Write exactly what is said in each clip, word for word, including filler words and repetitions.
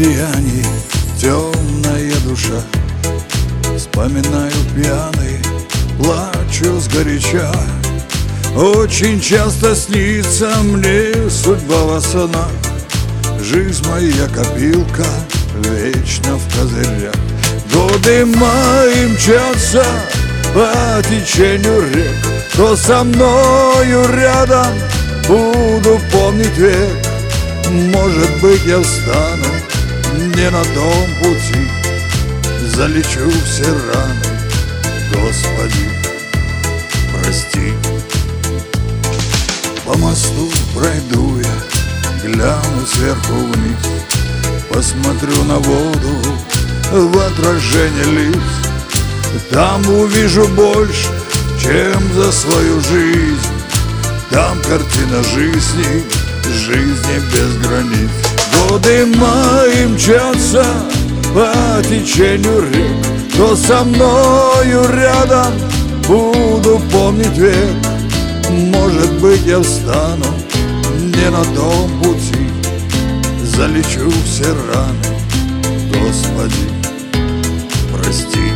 злодеяний темная душа. Вспоминаю пьяный, плачу сгоряча. Очень часто снится мне судьба во снах. Жизнь моя копилка вечно в козырях. Годы мои мчатся по течению рек. Кто со мною рядом, буду помнить век. Может быть, я встану не на том пути, залечу все раны, Господи, прости. По мосту пройду я, гляну сверху вниз, посмотрю на воду в отражение лиц. Там увижу больше, чем за свою жизнь. Там картина жизни, жизни без границ. Годы мои мчатся по течению рек. Кто со мною рядом, буду помнить век. Может быть, я встану не на том пути, залечу все раны, Господи, прости.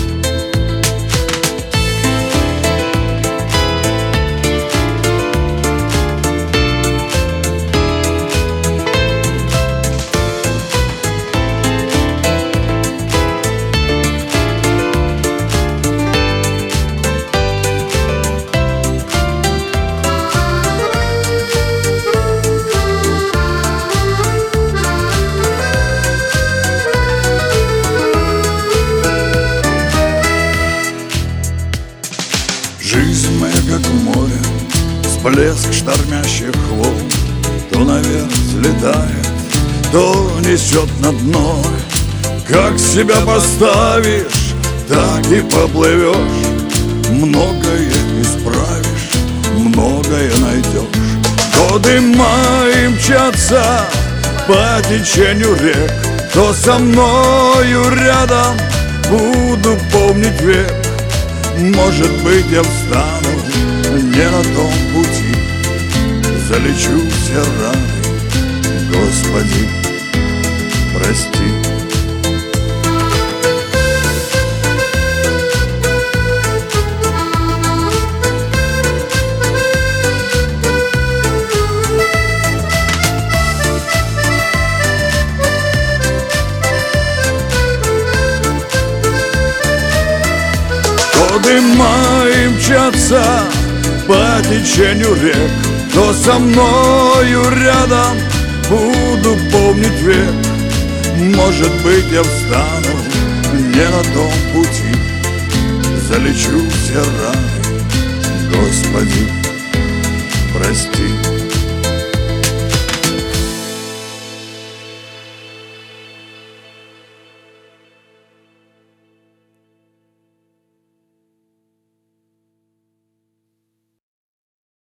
Жизнь моя как море, всплеск штормящих волн. То наверх взлетает, то несет на дно. Как себя поставишь, так и поплывешь. Многое исправишь, многое найдешь. Годы мои мчатся по течению рек. Кто со мною рядом, буду помнить век. Может быть, я встану не на том пути, залечу все раны, Господи, прости. Годы мои мчатся по течению рек. Кто со мною рядом, буду помнить век. Может быть, я встану не на том пути, залечу все раны, Господи, прости.